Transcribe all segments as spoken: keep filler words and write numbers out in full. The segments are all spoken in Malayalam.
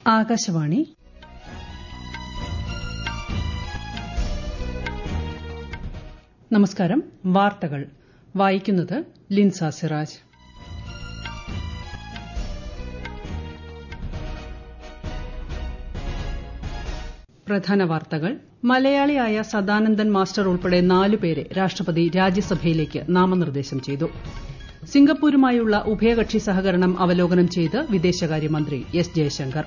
ആകാശവാണി. നമസ്കാരം. വാർത്തകൾ വായിക്കുന്നത് ലിൻസ സിറാജ്. പ്രധാന വാർത്തകൾ. മലയാളിയായ സദാനന്ദൻ മാസ്റ്റർ ഉൾപ്പെടെ നാലുപേരെ രാഷ്ട്രപതി രാജ്യസഭയിലേക്ക് നാമനിർദ്ദേശം ചെയ്തു. സിംഗപ്പൂരുമായുള്ള ഉഭയകക്ഷി സഹകരണം അവലോകനം ചെയ്ത് വിദേശകാര്യമന്ത്രി S Jaishankar.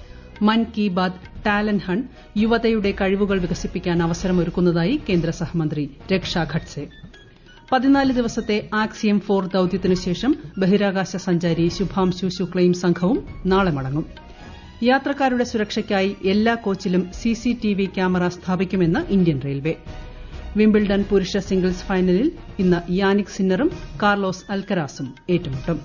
Mann Ki Baat talent hunt യുവതയുടെ കഴിവുകൾ വികസിപ്പിക്കാൻ അവസരമൊരുക്കുന്നതായി കേന്ദ്ര സഹമന്ത്രി രക്ഷ ഖഡ്സെ. പതിനാല് ദിവസത്തെ ആക്സിയം ഫോർ ദൌത്യത്തിനുശേഷം ബഹിരാകാശ സഞ്ചാരി ശുഭാംശു ശുക്ലയും സംഘവും നാളെ മടങ്ങും. യാത്രക്കാരുടെ സുരക്ഷയ്ക്കായി എല്ലാ കോച്ചിലും സിസിടിവി ക്യാമറ സ്ഥാപിക്കുമെന്ന് ഇന്ത്യൻ റെയിൽവേ. വിംബിൾഡൺ പുരുഷ സിംഗിൾസ് ഫൈനലിൽ ഇന്ന് യാനിക് സിന്നറും കാർലോസ് അൽക്കരാസും ഏറ്റുമുട്ടും.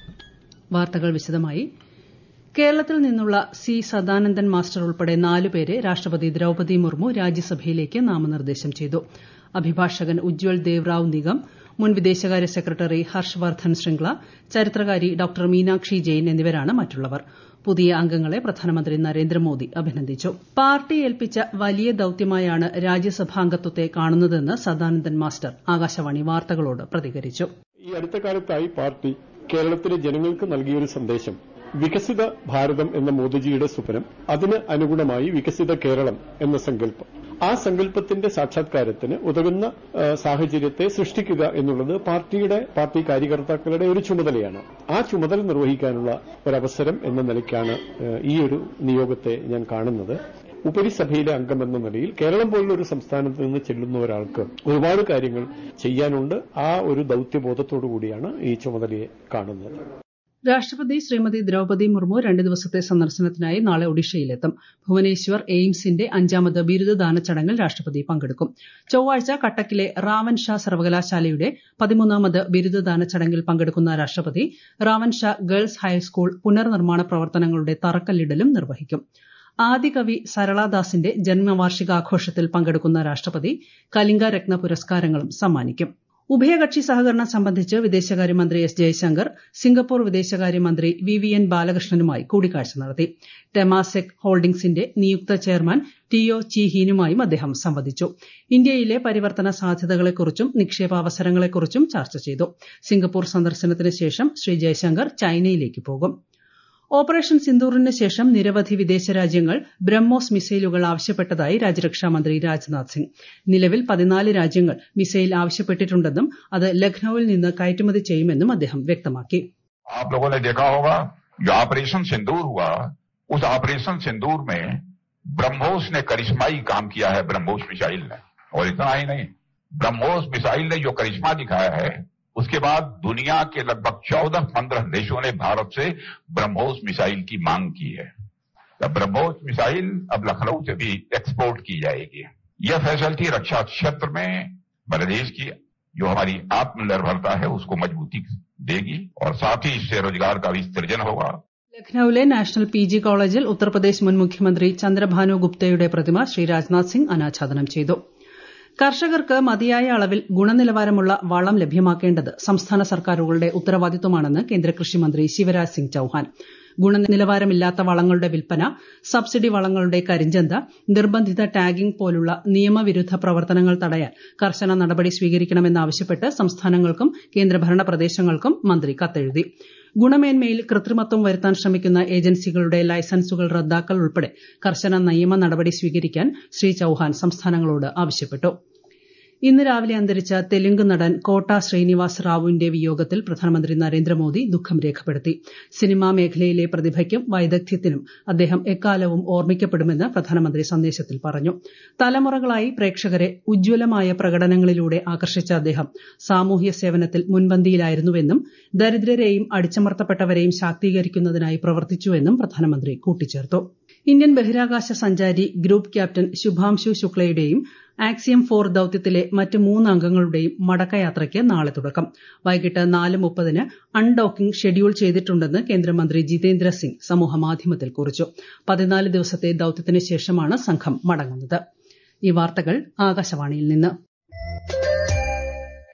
വാർത്തകൾ വിശദമായി. കേരളത്തിൽ നിന്നുള്ള സി സദാനന്ദൻ മാസ്റ്റർ ഉൾപ്പെടെ നാലുപേരെ രാഷ്ട്രപതി ദ്രൌപദി മുർമു രാജ്യസഭയിലേക്ക് നാമനിർദ്ദേശം ചെയ്തു. അഭിഭാഷകൻ ഉജ്വൽ ദേവ്റാവു നിഗം, മുൻ വിദേശകാര്യ സെക്രട്ടറി ഹർഷ് വർദ്ധൻ ശൃംഗ്ല, ചരിത്രകാരി ഡോക്ടർ മീനാക്ഷി ജെയിൻ എന്നിവരാണ് മറ്റുള്ളവർ. പുതിയ അംഗങ്ങളെ പ്രധാനമന്ത്രി നരേന്ദ്രമോദി അഭിനന്ദിച്ചു. പാർട്ടി ഏൽപ്പിച്ച വലിയ ദൌത്യമായാണ് രാജ്യസഭാംഗത്വത്തെ കാണുന്നതെന്ന് സദാനന്ദൻ മാസ്റ്റർ ആകാശവാണി വാർത്തകളോട് പ്രതികരിച്ചു. ഈ അടുത്ത കാലത്തായി പാർട്ടി കേരളത്തിലെ ജനങ്ങൾക്ക് നൽകിയൊരു സന്ദേശം വികസിത ഭാരതം എന്ന മോദിജിയുടെ സ്വപ്നം, അതിന് അനുഗുണമായി വികസിത കേരളം എന്ന സങ്കല്പം, ആ സങ്കല്പത്തിന്റെ സാക്ഷാത്കാരത്തിന് ഉതകുന്ന സാഹചര്യത്തെ സൃഷ്ടിക്കുക എന്നുള്ളത് പാർട്ടിയുടെ പാർട്ടി കാര്യകർത്താക്കളുടെ ഒരു ചുമതലയാണ്. ആ ചുമതല നിർവഹിക്കാനുള്ള ഒരവസരം എന്ന നിലയ്ക്കാണ് ഈ ഒരു നിയോഗത്തെ ഞാൻ കാണുന്നത്. ഉപരിസഭയിലെ അംഗമെന്ന നിലയിൽ കേരളം പോലുള്ള ഒരു സംസ്ഥാനത്ത് നിന്ന് ചെല്ലുന്ന ഒരാൾക്ക് ഒരുപാട് കാര്യങ്ങൾ ചെയ്യാനുണ്ട്. ആ ഒരു ദൌത്യബോധത്തോടു കൂടിയാണ് ഈ ചുമതലയെ കാണുന്നത്. രാഷ്ട്രപതി ശ്രീമതി ദ്രൌപദി മുർമു രണ്ട് ദിവസത്തെ സന്ദർശനത്തിനായി നാളെ ഒഡീഷയിലെത്തും. ഭുവനേശ്വർ എയിംസിന്റെ അഞ്ചാമത് ബിരുദദാന ചടങ്ങിൽ രാഷ്ട്രപതി പങ്കെടുക്കും. ചൊവ്വാഴ്ച കട്ടക്കിലെ റാവൻ ഷാ സർവകലാശാലയുടെ പതിമൂന്നാമത് ബിരുദദാന ചടങ്ങിൽ പങ്കെടുക്കുന്ന രാഷ്ട്രപതി റാവൻ ഷാ ഗേൾസ് ഹൈസ്കൂൾ പുനർനിർമ്മാണ പ്രവർത്തനങ്ങളുടെ തറക്കല്ലിടലും നിർവഹിക്കും. ആദികവി സരളാദാസിന്റെ ജന്മവാർഷികാഘോഷത്തിൽ പങ്കെടുക്കുന്ന രാഷ്ട്രപതി കലിംഗ രത്ന പുരസ്കാരങ്ങളും സമ്മാനിക്കും. ഉഭയകക്ഷി സഹകരണം സംബന്ധിച്ച് വിദേശകാര്യമന്ത്രി എസ് ജയശങ്കർ സിംഗപ്പൂർ വിദേശകാര്യമന്ത്രി വി വി എൻ ബാലകൃഷ്ണനുമായി കൂടിക്കാഴ്ച നടത്തി. ടെമാസെക് ഹോൾഡിംഗ്സിന്റെ നിയുക്ത ചെയർമാൻ ടിഒ ചി ഹീനുമായും അദ്ദേഹം സംവദിച്ചു. ഇന്ത്യയിലെ പരിവർത്തന സാധ്യതകളെക്കുറിച്ചും നിക്ഷേപാവസരങ്ങളെക്കുറിച്ചും ചർച്ച ചെയ്തു. സിംഗപ്പൂർ സന്ദർശനത്തിന് ശേഷം ശ്രീ ജയശങ്കർ ചൈനയിലേക്ക് പോകും. ഓപ്പറേഷൻ സിന്ദൂറിന് ശേഷം നിരവധി വിദേശ രാജ്യങ്ങൾ ബ്രഹ്മോസ് മിസൈലുകൾ ആവശ്യപ്പെട്ടതായി രാജ്യരക്ഷാമന്ത്രി രാജ്നാഥ് സിംഗ്. നിലവിൽ പതിനാല് രാജ്യങ്ങൾ മിസൈൽ ആവശ്യപ്പെട്ടിട്ടുണ്ടെന്നും അത് ലഖ്നൌവിൽ നിന്ന് കയറ്റുമതി ചെയ്യുമെന്നും അദ്ദേഹം വ്യക്തമാക്കി. आप लोगों ने देखा होगा जो ऑपरेशन सिंदूर हुआ, उस ऑपरेशन सिंदूर में ब्रह्मोस ने करिश्माई काम किया है, ब्रह्मोस मिसाइल ने। और इतना ही नहीं, ब्रह्मोस मिसाइल ने जो करिश्मा दिखाया है, उसके बाद दुनिया के लगभग चौदह पंद्रह देशों ने भारत से ब्रह्मोस मिसाइल की मांग की है. ब्रह्मोस मिसाइल अब लखनऊ से भी एक्सपोर्ट की जाएगी. यह फैसिलिटी रक्षा क्षेत्र में हमारे देश की जो हमारी आत्मनिर्भरता है उसको मजबूती देगी और साथ ही इससे रोजगार का भी सृजन होगा. ലഖ്നൌവിലെ നാഷണൽ പി ജി കോളേജിൽ ഉത്തർപ്രദേശ് മുൻ മുഖ്യമന്ത്രി ചന്ദ്രഭാനു ഗുപ്തയുടെ പ്രതിമ ശ്രീ രാജ്നാഥ് സിംഗ് അനാച്ഛാദനം ചെയ്തു. കർഷകർക്ക് മതിയായ അളവിൽ ഗുണനിലവാരമുള്ള വളം ലഭ്യമാക്കേണ്ടത് സംസ്ഥാന സർക്കാരുകളുടെ ഉത്തരവാദിത്വമാണെന്ന് കേന്ദ്ര കൃഷിമന്ത്രി ശിവരാജ് സിംഗ് ചൌഹാൻ. ഗുണനിലവാരമില്ലാത്ത വളങ്ങളുടെ വിൽപ്പന, സബ്സിഡി വളങ്ങളുടെ കരിഞ്ചന്ത, നിർബന്ധിത ടാഗിംഗ് പോലുള്ള നിയമവിരുദ്ധ പ്രവർത്തനങ്ങൾ തടയാൻ കർശന നടപടി സ്വീകരിക്കണമെന്നാവശ്യപ്പെട്ട് സംസ്ഥാനങ്ങൾക്കും കേന്ദ്രഭരണ പ്രദേശങ്ങൾക്കും മന്ത്രി കത്തെഴുതി. ഗുണമേന്മയിൽ കൃത്രിമത്വം വരുത്താൻ ശ്രമിക്കുന്ന ഏജൻസികളുടെ ലൈസൻസുകൾ റദ്ദാക്കൽ ഉൾപ്പെടെ കർശന നിയമ നടപടി സ്വീകരിക്കാൻ ശ്രീ ചൌഹാൻ സംസ്ഥാനങ്ങളോട് ആവശ്യപ്പെട്ടു. ഇന്ന് രാവിലെ അന്തരിച്ച തെലുങ്ക് നടൻ കോട്ട ശ്രീനിവാസ് റാവുവിന്റെ വിയോഗത്തിൽ പ്രധാനമന്ത്രി നരേന്ദ്രമോദി ദുഃഖം രേഖപ്പെടുത്തി. സിനിമാ മേഖലയിലെ പ്രതിഭയ്ക്കും വൈദഗ്ധ്യത്തിനും അദ്ദേഹം എക്കാലവും ഓർമ്മിക്കപ്പെടുമെന്ന് പ്രധാനമന്ത്രി സന്ദേശത്തിൽ പറഞ്ഞു. തലമുറകളായി പ്രേക്ഷകരെ ഉജ്ജ്വലമായ പ്രകടനങ്ങളിലൂടെ ആകർഷിച്ച അദ്ദേഹം സാമൂഹ്യ സേവനത്തിൽ മുൻപന്തിയിലായിരുന്നുവെന്നും ദരിദ്രരെയും അടിച്ചമർത്തപ്പെട്ടവരെയും ശാക്തീകരിക്കുന്നതിനായി പ്രവർത്തിച്ചുവെന്നും പ്രധാനമന്ത്രി കൂട്ടിച്ചേർത്തു. ഇന്ത്യൻ ബഹിരാകാശ സഞ്ചാരി ഗ്രൂപ്പ് ക്യാപ്റ്റൻ ശുഭാംശു ശുക്ലയുടെയും ആക്സിയം ഫോർ ദൌത്യത്തിലെ മറ്റ് മൂന്ന് അംഗങ്ങളുടെയും മടക്കയാത്രയ്ക്ക് നാളെ തുടക്കം. വൈകിട്ട് നാല് മുപ്പതിന് അൺഡോക്കിംഗ് ഷെഡ്യൂൾ ചെയ്തിട്ടുണ്ടെന്ന് കേന്ദ്രമന്ത്രി ജിതേന്ദ്ര സിംഗ് സമൂഹമാധ്യമത്തിൽ കുറിച്ചു. പതിനാല് ദിവസത്തെ ദൌത്യത്തിന് ശേഷമാണ് സംഘം മടങ്ങുന്നത്. ഈ വാർത്തകൾ ആകാശവാണിയിൽ നിന്ന്.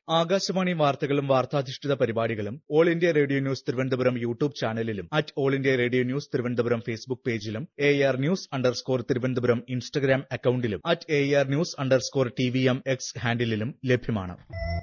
ആകാശവാണി വാർത്തകളും വാർത്താധിഷ്ഠിത പരിപാടികളും All India Radio News Thiruvananthapuram YouTube ചാനലിലും at All India Radio News Thiruvananthapuram Facebook പേജിലും A R News underscore Thiruvananthapuram Instagram അക്കൌണ്ടിലും at A R News underscore T V M X ഹാൻഡിലും ലഭ്യമാണ്.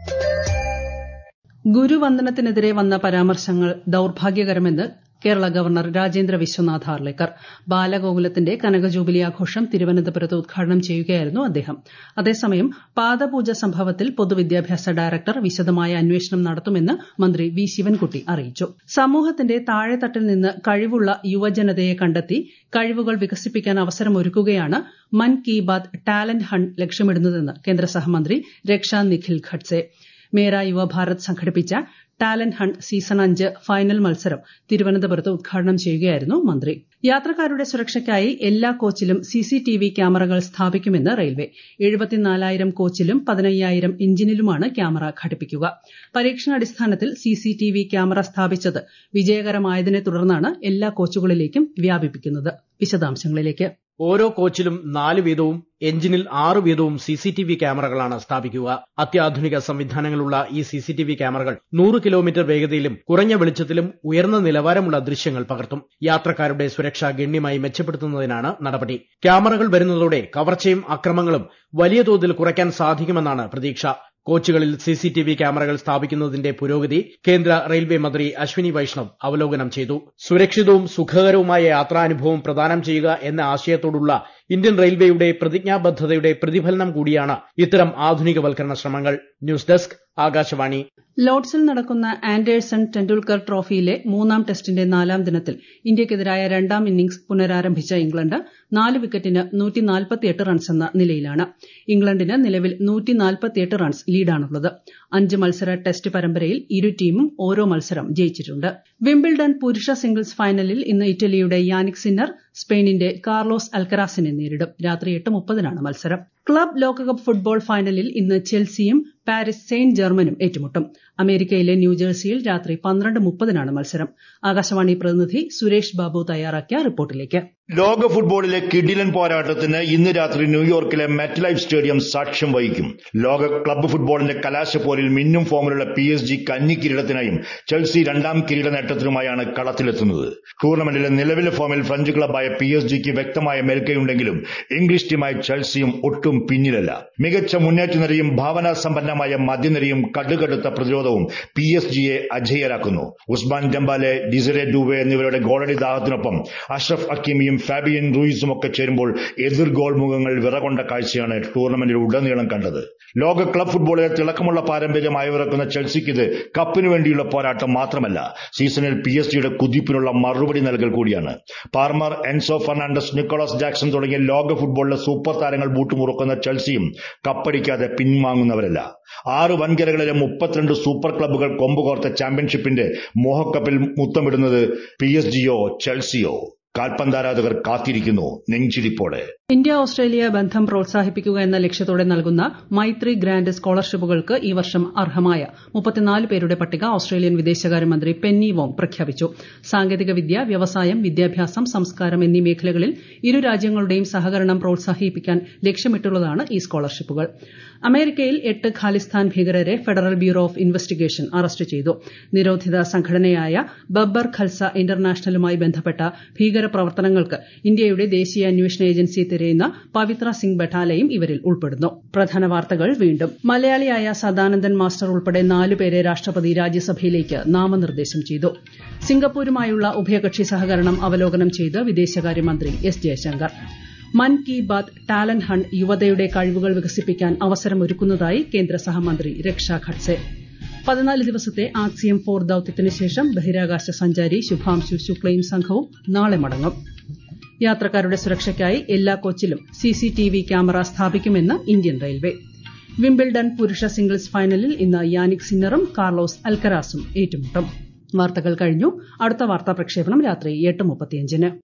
ഗുരുവന്ദനത്തിനെതിരെ വന്ന പരാമർശങ്ങൾ ദൌർഭാഗ്യകരമെന്ന് കേരള ഗവർണർ രാജേന്ദ്ര വിശ്വനാഥ് ആർലേക്കർ. ബാലഗോകുലത്തിന്റെ കനകജൂബിലി ആഘോഷം തിരുവനന്തപുരത്ത് ഉദ്ഘാടനം ചെയ്യുകയായിരുന്നു അദ്ദേഹം. അതേസമയം പാദപൂജ സംഭവത്തിൽ പൊതുവിദ്യാഭ്യാസ ഡയറക്ടർ വിശദമായ അന്വേഷണം നടത്തുമെന്ന് മന്ത്രി വി ശിവൻകുട്ടി അറിയിച്ചു. സമൂഹത്തിന്റെ താഴെത്തട്ടിൽ നിന്ന് കഴിവുള്ള യുവജനതയെ കണ്ടെത്തി കഴിവുകൾ വികസിപ്പിക്കാൻ അവസരമൊരുക്കുകയാണ് മൻ കി ബാത് ടാലന്റ് ഹണ്ട് ലക്ഷ്യമിടുന്നതെന്ന് കേന്ദ്ര സഹമന്ത്രി രക്ഷാ നിഖിൽ ഖഡ്സെ. മേരാ യുവഭാരത് സംഘടിപ്പിച്ച ടാലന്റ് ഹണ്ട് സീസൺ അഞ്ച് ഫൈനൽ മത്സരം തിരുവനന്തപുരത്ത് ഉദ്ഘാടനം ചെയ്യുകയായിരുന്നു മന്ത്രി. യാത്രക്കാരുടെ സുരക്ഷയ്ക്കായി എല്ലാ കോച്ചിലും സിസിടിവി ക്യാമറകൾ സ്ഥാപിക്കുമെന്ന് റെയിൽവേ. എഴുപത്തിനാലായിരം കോച്ചിലും പതിനയ്യായിരം എഞ്ചിനിലുമാണ് ക്യാമറ ഘടിപ്പിക്കുക. പരീക്ഷണാടിസ്ഥാനത്തിൽ സിസിടിവി ക്യാമറ സ്ഥാപിച്ചത് വിജയകരമായതിനെ തുടർന്നാണ് എല്ലാ കോച്ചുകളിലേക്കും വ്യാപിപ്പിക്കുന്നത്. വിശദാംശങ്ങളിലേക്ക്. ഓരോ കോച്ചിലും നാല് വീതവും എഞ്ചിനിൽ ആറ് വീതവും സിസിടിവി ക്യാമറകളാണ് സ്ഥാപിക്കുക. അത്യാധുനിക സംവിധാനങ്ങളുള്ള ഈ സിസിടിവി ക്യാമറകൾ നൂറ് കിലോമീറ്റർ വേഗതയിലും കുറഞ്ഞ വെളിച്ചത്തിലും ഉയർന്ന നിലവാരമുള്ള ദൃശ്യങ്ങൾ പകർത്തും. യാത്രക്കാരുടെ സുരക്ഷ ഗണ്യമായി മെച്ചപ്പെടുത്തുന്നതിനാണ് നടപടി. ക്യാമറകൾ വരുന്നതോടെ കവർച്ചയും അക്രമങ്ങളും വലിയ തോതിൽ കുറയ്ക്കാൻ സാധിക്കുമെന്നാണ് പ്രതീക്ഷ. കോച്ചുകളിൽ സിസിടിവി ക്യാമറകൾ സ്ഥാപിക്കുന്നതിന്റെ പുരോഗതി കേന്ദ്ര റെയിൽവേ മന്ത്രി അശ്വിനി വൈഷ്ണവ് അവലോകനം ചെയ്തു. സുരക്ഷിതവും സുഖകരവുമായ യാത്രാനുഭവം പ്രദാനം ചെയ്യുക എന്ന ആശയത്തോടുള്ള ഇന്ത്യൻ റെയിൽവേയുടെ പ്രതിജ്ഞാബദ്ധതയുടെ പ്രതിഫലനം കൂടിയാണ് ഇത്തരം ആധുനികവൽക്കരണ ശ്രമങ്ങൾ. News desk Akashvani. ലോർഡ്സിൽ നടക്കുന്ന ആൻഡേഴ്സൺ ടെൻഡുൽക്കർ ട്രോഫിയിലെ മൂന്നാം ടെസ്റ്റിന്റെ നാലാം ദിനത്തിൽ ഇന്ത്യയ്ക്കെതിരായ രണ്ടാം ഇന്നിംഗ്സ് പുനരാരംഭിച്ച ഇംഗ്ലണ്ട് നാല് വിക്കറ്റിന് നൂറ്റി നാൽപ്പത്തിയെട്ട് റൺസ് എന്ന നിലയിലാണ്. ഇംഗ്ലണ്ടിന് നിലവിൽ നൂറ്റി നാൽപ്പത്തിയെട്ട് റൺസ് ലീഡാണുള്ളത്. അഞ്ച് മത്സര ടെസ്റ്റ് പരമ്പരയിൽ ഇരു ടീമും ഓരോ മത്സരം ജയിച്ചിട്ടുണ്ട്. വിംബിൾഡൺ പുരുഷ സിംഗിൾസ് ഫൈനലിൽ ഇന്ന് ഇറ്റലിയുടെ യാനിക് സിന്നർ സ്പെയിനിന്റെ കാർലോസ് അൽക്കരാസിനെ നേരിടും. രാത്രി എട്ട് മുപ്പതിനാണ് മത്സരം. ക്ലബ് ലോകകപ്പ് ഫുട്ബോൾ ഫൈനലിൽ ഇന്ന് ചെൽസിയും പാരീസ് സെയിന്റ് ജർമ്മനും ഏറ്റുമുട്ടും. അമേരിക്കയിലെ ന്യൂജേഴ്സിയിൽ രാത്രി പന്ത്രണ്ട് മുപ്പതിനാണ് മത്സരം. ആകാശവാണി പ്രതിനിധി സുരേഷ് ബാബു തയ്യാറാക്കിയ റിപ്പോർട്ടിലേക്ക്. ലോക ഫുട്ബോളിലെ കിടിലൻ പോരാട്ടത്തിന് ഇന്ന് രാത്രി ന്യൂയോർക്കിലെ മെറ്റ് ലൈഫ് സ്റ്റേഡിയം സാക്ഷ്യം വഹിക്കും. ലോക ക്ലബ്ബ് ഫുട്ബോളിന്റെ കലാശപ്പോരിൽ മിന്നും ഫോമിലുള്ള പി എസ് ജി കന്നി കിരീടത്തിനായും ചെൽസി രണ്ടാം കിരീട നേട്ടത്തിനുമായാണ് കളത്തിലെത്തുന്നത്. ടൂർണമെന്റിലെ നിലവിലെ ഫോമിൽ ഫ്രഞ്ച് ക്ലബ്ബായ പി എസ് ജിക്ക് വ്യക്തമായ മേൽക്കൈയുണ്ടെങ്കിലും ഇംഗ്ലീഷ് ടീമായ ചെൽസിയും ഒട്ടും പിന്നിലല്ല. മികച്ച മുന്നേറ്റനിരയും ഭാവനാസമ്പന്നമായ മധ്യനിരയും കടുകടുത്ത പ്രതിരോധവും പി എസ് ജിയെ അജയ്യരാക്കുന്നു. ഉസ്മാൻ ഡെംബാലെ, ഡിസറെ ഡൂവെ എന്നിവരുടെ ഗോളടി ദാഹത്തിനൊപ്പം അഷ്റഫ് ഹക്കീമിയും ഫാബിയൻ റൂയിസും ഒക്കെ ചേരുമ്പോൾ എതിർ ഗോൾ മുഖങ്ങൾ വിറകൊണ്ട കാഴ്ചയാണ് ടൂർണമെന്റിൽ ഉടനീളം കണ്ടത്. ലോക ക്ലബ് ഫുട്ബോളിലെ തിളക്കമുള്ള പാരമ്പര്യം അയവിറക്കുന്ന ചെൽസിക്കിത് കപ്പിനു വേണ്ടിയുള്ള പോരാട്ടം മാത്രമല്ല, സീസണിൽ പി എസ് ജിയുടെ കുതിപ്പിനുള്ള മറുപടി നൽകൽ കൂടിയാണ്. Palmer, Enzo Fernandez, Nicolas Jackson തുടങ്ങിയ ലോക ഫുട്ബോളിലെ സൂപ്പർ താരങ്ങൾ ബൂട്ടുമുറുക്കുന്ന ചെൽസിയും കപ്പടിക്കാതെ പിൻവാങ്ങുന്നവരല്ല. ആറ് വൻകരകളിലെ മുപ്പത്തിരണ്ട് സൂപ്പർ ക്ലബ്ബുകൾ കൊമ്പുകോർത്ത ചാമ്പ്യൻഷിപ്പിന്റെ മോഹക്കപ്പിൽ മുത്തമിടുന്നത് പി എസ് ജിയോ ചെൽസിയോ? കാൽപന്താരാധകർ കാത്തിരിക്കുന്നു നെഞ്ചിരിപ്പോടെ. ഇന്ത്യ ഓസ്ട്രേലിയ ബന്ധം പ്രോത്സാഹിപ്പിക്കുക എന്ന ലക്ഷ്യത്തോടെ നൽകുന്ന മൈത്രി ഗ്രാന്റ് സ്കോളർഷിപ്പുകൾക്ക് ഈ വർഷം അർഹമായ മുപ്പത്തിനാല് പേരുടെ പട്ടിക ഓസ്ട്രേലിയൻ വിദേശകാര്യമന്ത്രി പെന്നി വോങ് പ്രഖ്യാപിച്ചു. സാങ്കേതികവിദ്യ, വ്യവസായം, വിദ്യാഭ്യാസം, സംസ്കാരം എന്നീ മേഖലകളിൽ ഇരു രാജ്യങ്ങളുടെയും സഹകരണം പ്രോത്സാഹിപ്പിക്കാൻ ലക്ഷ്യമിട്ടുള്ളതാണ് ഈ സ്കോളർഷിപ്പുകൾ. അമേരിക്കയിൽ എട്ട് ഖാലിസ്ഥാൻ ഭീകരരെ Federal Bureau of Investigation arrest ചെയ്തു. നിരോധിത സംഘടനയായ ബബ്ബർ ഖൽസ ഇന്റർനാഷണലുമായി ബന്ധപ്പെട്ട ഭീകരപ്രവർത്തനങ്ങൾക്ക് ഇന്ത്യയുടെ ദേശീയ അന്വേഷണ ഏജൻസി തിരയുന്ന പവിത്ര സിംഗ് ബറ്റാലയും ഇവരിൽ ഉൾപ്പെടുന്നു. പ്രധാന വാർത്തകൾ വീണ്ടും. മലയാളിയായ സദാനന്ദൻ മാസ്റ്റർ ഉൾപ്പെടെ നാലുപേരെ രാഷ്ട്രപതി രാജ്യസഭയിലേക്ക് നാമനിർദ്ദേശം ചെയ്തു. സിംഗപ്പൂരുമായുള്ള ഉഭയകക്ഷി സഹകരണം അവലോകനം ചെയ്ത് വിദേശകാര്യമന്ത്രി S Jaishankar. Mann Ki Baat talent hunt യുവതയുടെ കഴിവുകൾ വികസിപ്പിക്കാൻ അവസരമൊരുക്കുന്നതായി കേന്ദ്ര സഹമന്ത്രി രക്ഷാ ഖഡ്സെ. പതിനാല് ദിവസത്തെ ആക്സിയം ഫോർ ദൌത്യത്തിന് ശേഷം ബഹിരാകാശ സഞ്ചാരി ശുഭാംശു ശുക്ലയും സംഘവും നാളെ മടങ്ങും. യാത്രക്കാരുടെ സുരക്ഷയ്ക്കായി എല്ലാ കോച്ചിലും സിസിടിവി ക്യാമറ സ്ഥാപിക്കുമെന്ന് ഇന്ത്യൻ റെയിൽവേ. വിംബിൾഡൺ പുരുഷ സിംഗിൾസ് ഫൈനലിൽ ഇന്ന് യാനിക് സിന്നറും കാർലോസ് അൽക്കരാസും ഏറ്റുമുട്ടും. വാർത്തകൾ കഴിഞ്ഞു. അടുത്ത വാർത്താ പ്രക്ഷേപണം രാത്രി എട്ട് മുപ്പത്തിയഞ്ചിന്.